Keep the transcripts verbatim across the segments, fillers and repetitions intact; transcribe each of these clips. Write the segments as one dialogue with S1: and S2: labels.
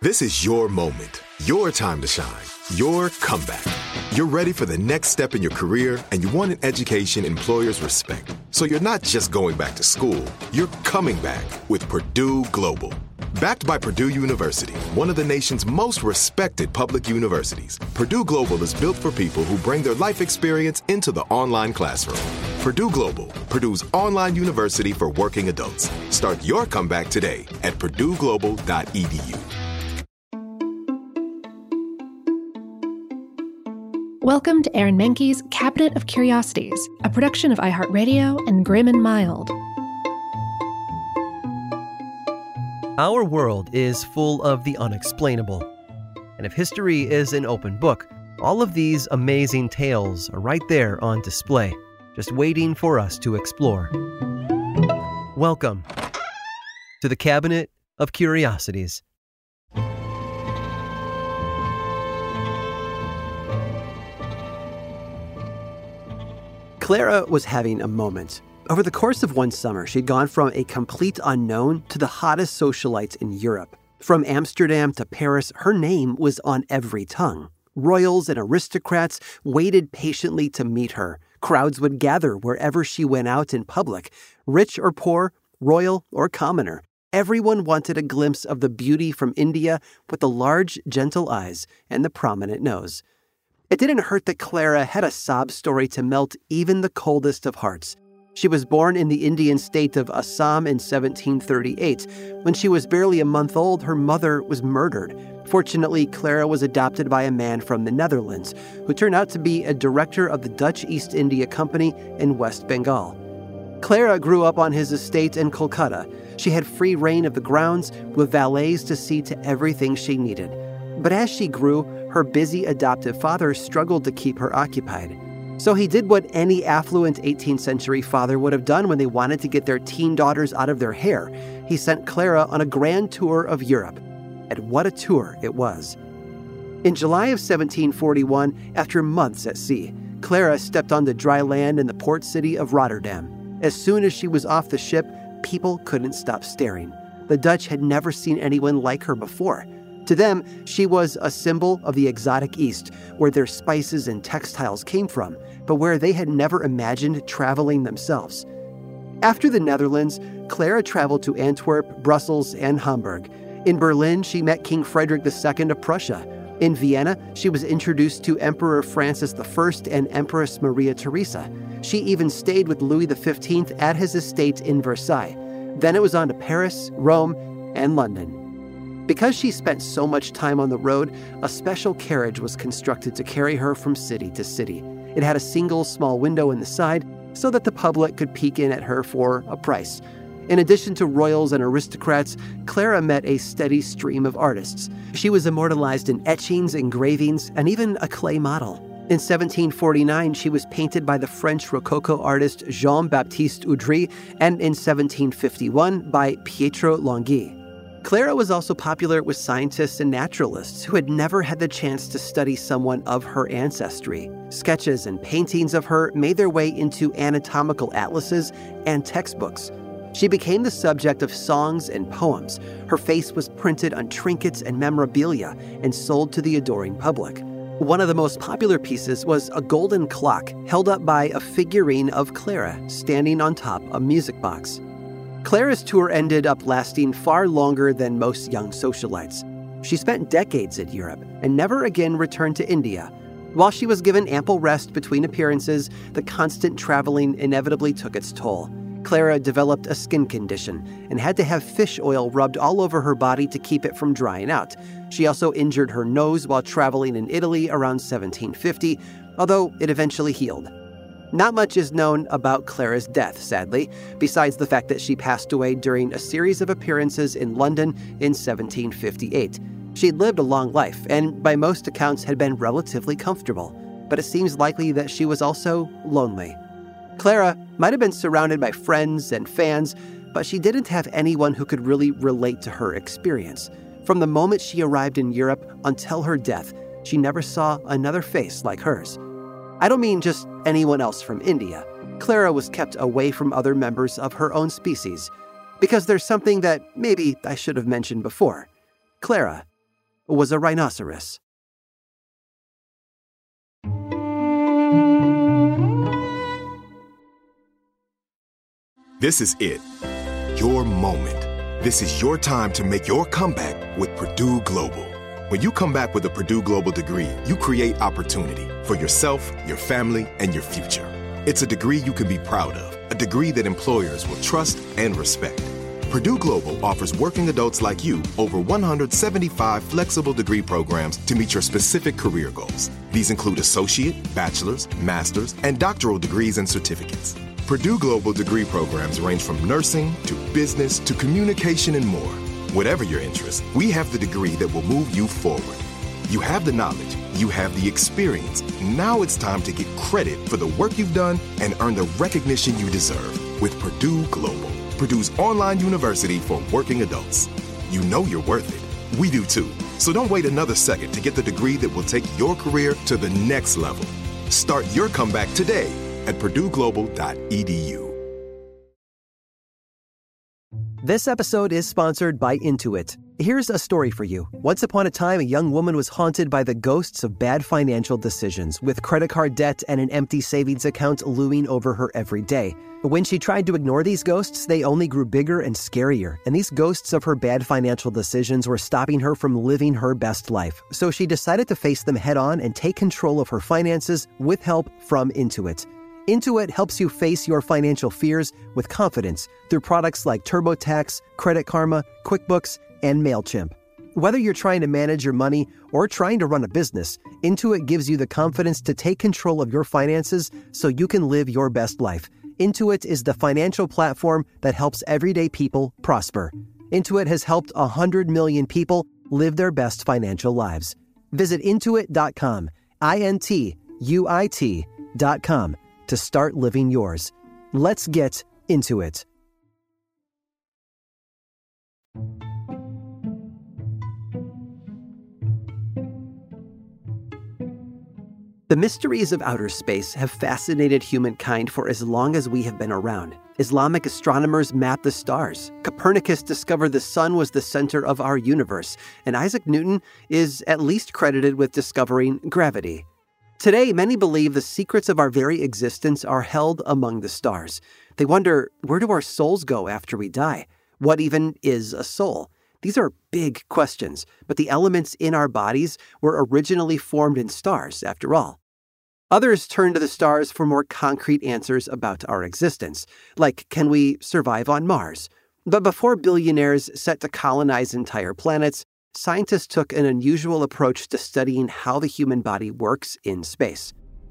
S1: This is your moment, your time to shine, your comeback. You're ready for the next step in your career, and you want an education employers respect. So you're not just going back to school, you're coming back with Purdue Global. Backed by Purdue University, one of the nation's most respected public universities, Purdue Global is built for people who bring their life experience into the online classroom. Purdue Global, Purdue's online university for working adults. Start your comeback today at purdue global dot e d u.
S2: Welcome to Aaron Mahnke's Cabinet of Curiosities, a production of iHeartRadio and Grim and Mild.
S3: Our world is full of the unexplainable. And if history is an open book, all of these amazing tales are right there on display, just waiting for us to explore. Welcome to the Cabinet of Curiosities.
S4: Clara was having a moment. Over the course of one summer, she'd gone from a complete unknown to the hottest socialite in Europe. From Amsterdam to Paris, her name was on every tongue. Royals and aristocrats waited patiently to meet her. Crowds would gather wherever she went out in public. Rich or poor, royal or commoner, everyone wanted a glimpse of the beauty from India with the large, gentle eyes and the prominent nose. It didn't hurt that Clara had a sob story to melt even the coldest of hearts. She was born in the Indian state of Assam in seventeen thirty-eight. When she was barely a month old, her mother was murdered. Fortunately, Clara was adopted by a man from the Netherlands, who turned out to be a director of the Dutch East India Company in West Bengal. Clara grew up on his estate in Kolkata. She had free reign of the grounds, with valets to see to everything she needed. But as she grew, her busy adoptive father struggled to keep her occupied. So he did what any affluent eighteenth century father would have done when they wanted to get their teen daughters out of their hair. He sent Clara on a grand tour of Europe. And what a tour it was. In July of seventeen forty-one, after months at sea, Clara stepped onto dry land in the port city of Rotterdam. As soon as she was off the ship, people couldn't stop staring. The Dutch had never seen anyone like her before. To them, she was a symbol of the exotic East, where their spices and textiles came from, but where they had never imagined traveling themselves. After the Netherlands, Clara traveled to Antwerp, Brussels, and Hamburg. In Berlin, she met King Frederick the Second of Prussia. In Vienna, she was introduced to Emperor Francis the First and Empress Maria Theresa. She even stayed with Louis the Fifteenth at his estate in Versailles. Then it was on to Paris, Rome, and London. Because she spent so much time on the road, a special carriage was constructed to carry her from city to city. It had a single small window in the side so that the public could peek in at her for a price. In addition to royals and aristocrats, Clara met a steady stream of artists. She was immortalized in etchings, engravings, and even a clay model. In seventeen forty-nine, she was painted by the French Rococo artist Jean-Baptiste Udry, and in seventeen fifty-one by Pietro Longhi. Clara was also popular with scientists and naturalists who had never had the chance to study someone of her ancestry. Sketches and paintings of her made their way into anatomical atlases and textbooks. She became the subject of songs and poems. Her face was printed on trinkets and memorabilia and sold to the adoring public. One of the most popular pieces was a golden clock held up by a figurine of Clara standing on top a music box. Clara's tour ended up lasting far longer than most young socialites. She spent decades in Europe and never again returned to India. While she was given ample rest between appearances, the constant traveling inevitably took its toll. Clara developed a skin condition and had to have fish oil rubbed all over her body to keep it from drying out. She also injured her nose while traveling in Italy around seventeen fifty, although it eventually healed. Not much is known about Clara's death, sadly, besides the fact that she passed away during a series of appearances in London in seventeen fifty-eight. She'd lived a long life and, by most accounts, had been relatively comfortable, but it seems likely that she was also lonely. Clara might have been surrounded by friends and fans, but she didn't have anyone who could really relate to her experience. From the moment she arrived in Europe until her death, she never saw another face like hers. I don't mean just anyone else from India. Clara was kept away from other members of her own species, because there's something that maybe I should have mentioned before. Clara was a rhinoceros.
S1: This is it. Your moment. This is your time to make your comeback with Purdue Global. When you come back with a Purdue Global degree, you create opportunity for yourself, your family, and your future. It's a degree you can be proud of, a degree that employers will trust and respect. Purdue Global offers working adults like you over one hundred seventy-five flexible degree programs to meet your specific career goals. These include associate, bachelor's, master's, and doctoral degrees and certificates. Purdue Global degree programs range from nursing to business to communication and more. Whatever your interest, we have the degree that will move you forward. You have the knowledge, you have the experience. Now it's time to get credit for the work you've done and earn the recognition you deserve with Purdue Global, Purdue's online university for working adults. You know you're worth it. We do too. So don't wait another second to get the degree that will take your career to the next level. Start your comeback today at purdue global dot e d u.
S4: This episode is sponsored by Intuit. Here's a story for you. Once upon a time, a young woman was haunted by the ghosts of bad financial decisions, with credit card debt and an empty savings account looming over her every day. But when she tried to ignore these ghosts, they only grew bigger and scarier, and these ghosts of her bad financial decisions were stopping her from living her best life. So she decided to face them head on and take control of her finances with help from Intuit. Intuit helps you face your financial fears with confidence through products like TurboTax, Credit Karma, QuickBooks, and MailChimp. Whether you're trying to manage your money or trying to run a business, Intuit gives you the confidence to take control of your finances so you can live your best life. Intuit is the financial platform that helps everyday people prosper. Intuit has helped one hundred million people live their best financial lives. Visit intuit dot com, I N T U I T dot com, to start living yours. Let's get into it. The mysteries of outer space have fascinated humankind for as long as we have been around. Islamic astronomers mapped the stars. Copernicus discovered the sun was the center of our universe, and Isaac Newton is at least credited with discovering gravity. Today, many believe the secrets of our very existence are held among the stars. They wonder, where do our souls go after we die? What even is a soul? These are big questions, but the elements in our bodies were originally formed in stars, after all. Others turn to the stars for more concrete answers about our existence, like, can we survive on Mars? But before billionaires set to colonize entire planets, scientists took an unusual approach to studying how the human body works in space.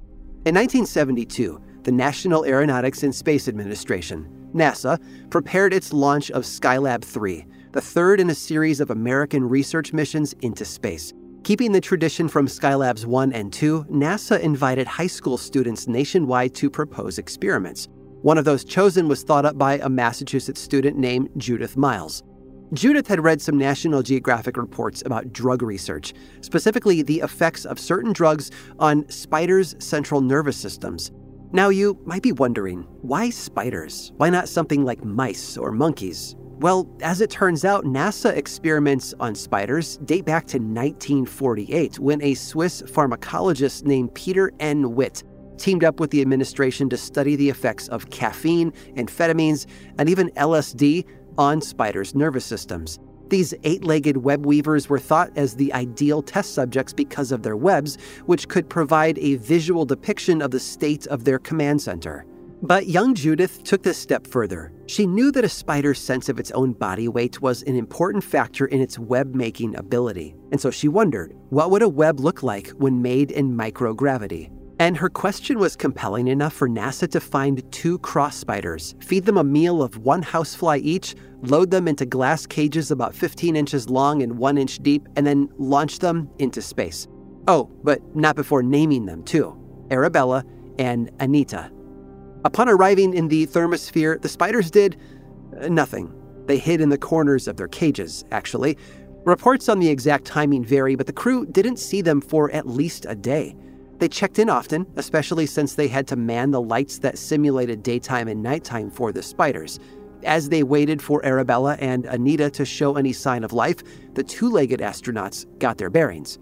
S4: In nineteen seventy-two, the National Aeronautics and Space Administration, NASA, prepared its launch of Skylab three, the third in a series of American research missions into space. Keeping the tradition from Skylabs one and two, NASA invited high school students nationwide to propose experiments. One of those chosen was thought up by a Massachusetts student named Judith Miles. Judith had read some National Geographic reports about drug research, specifically the effects of certain drugs on spiders' central nervous systems. Now you might be wondering, why spiders? Why not something like mice or monkeys? Well, as it turns out, NASA experiments on spiders date back to nineteen forty-eight, when a Swiss pharmacologist named Peter N. Witt teamed up with the administration to study the effects of caffeine, amphetamines, and even L S D on spiders' nervous systems. These eight-legged web weavers were thought as the ideal test subjects because of their webs, which could provide a visual depiction of the state of their command center. But young Judith took this step further. She knew that a spider's sense of its own body weight was an important factor in its web-making ability. And so she wondered, what would a web look like when made in microgravity? And her question was compelling enough for NASA to find two cross spiders, feed them a meal of one housefly each, load them into glass cages about fifteen inches long and one inch deep, and then launch them into space. Oh, but not before naming them too, Arabella and Anita. Upon arriving in the thermosphere, the spiders did nothing. They hid in the corners of their cages, actually. Reports on the exact timing vary, but the crew didn't see them for at least a day. They checked in often, especially since they had to man the lights that simulated daytime and nighttime for the spiders. As they waited for Arabella and Anita to show any sign of life, the two-legged astronauts got their bearings.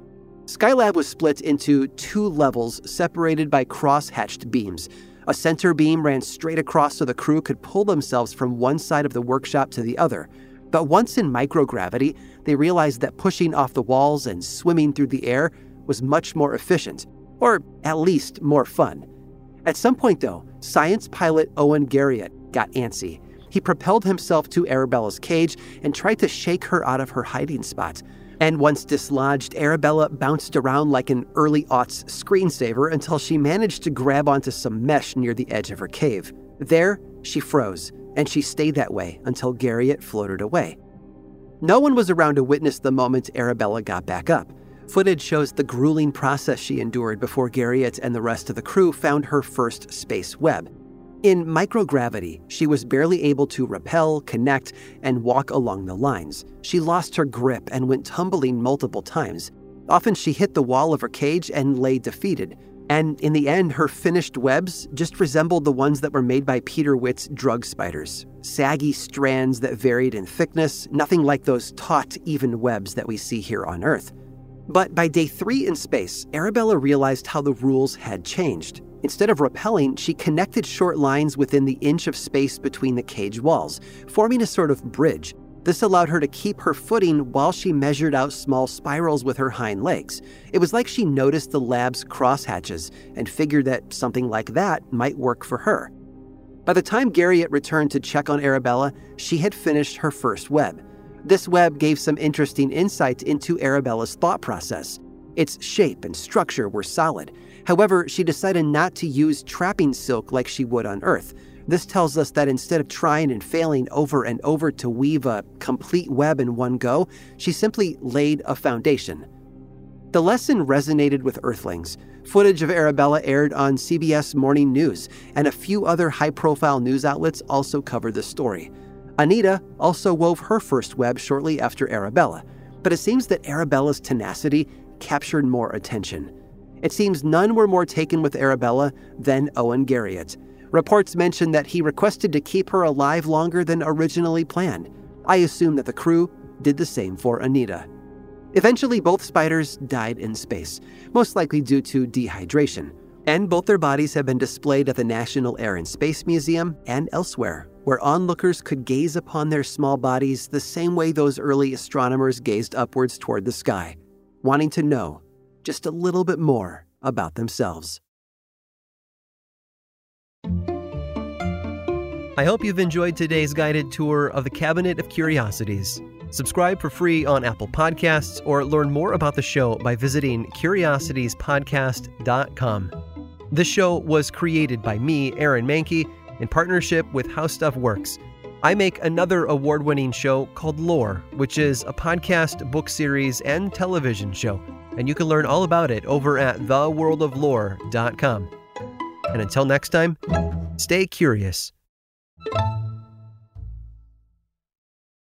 S4: Skylab was split into two levels separated by cross-hatched beams. A center beam ran straight across so the crew could pull themselves from one side of the workshop to the other. But once in microgravity, they realized that pushing off the walls and swimming through the air was much more efficient, or at least more fun. At some point, though, science pilot Owen Garriott got antsy. He propelled himself to Arabella's cage and tried to shake her out of her hiding spot. And once dislodged, Arabella bounced around like an early aughts screensaver until she managed to grab onto some mesh near the edge of her cave. There, she froze, and she stayed that way until Garriott floated away. No one was around to witness the moment Arabella got back up. Footage shows the grueling process she endured before Garriott and the rest of the crew found her first space web. In microgravity, she was barely able to rappel, connect, and walk along the lines. She lost her grip and went tumbling multiple times. Often she hit the wall of her cage and lay defeated. And in the end, her finished webs just resembled the ones that were made by Peter Witt's drug spiders. Saggy strands that varied in thickness, nothing like those taut, even webs that we see here on Earth. But by day three in space, Arabella realized how the rules had changed. Instead of rappelling, she connected short lines within the inch of space between the cage walls, forming a sort of bridge. This allowed her to keep her footing while she measured out small spirals with her hind legs. It was like she noticed the lab's crosshatches and figured that something like that might work for her. By the time Garriott returned to check on Arabella, she had finished her first web. This web gave some interesting insight into Arabella's thought process. Its shape and structure were solid. However, she decided not to use trapping silk like she would on Earth. This tells us that instead of trying and failing over and over to weave a complete web in one go, she simply laid a foundation. The lesson resonated with Earthlings. Footage of Arabella aired on C B S Morning News, and a few other high-profile news outlets also covered the story. Anita also wove her first web shortly after Arabella, but it seems that Arabella's tenacity captured more attention. It seems none were more taken with Arabella than Owen Garriott. Reports mention that he requested to keep her alive longer than originally planned. I assume that the crew did the same for Anita. Eventually, both spiders died in space, most likely due to dehydration, and both their bodies have been displayed at the National Air and Space Museum and elsewhere, where onlookers could gaze upon their small bodies the same way those early astronomers gazed upwards toward the sky, wanting to know just a little bit more about themselves.
S3: I hope you've enjoyed today's guided tour of the Cabinet of Curiosities. Subscribe for free on Apple Podcasts or learn more about the show by visiting curiosities podcast dot com. This show was created by me, Aaron Mahnke, in partnership with How Stuff Works. I make another award-winning show called Lore, which is a podcast, book series, and television show, and you can learn all about it over at the world of lore dot com. And until next time, stay curious.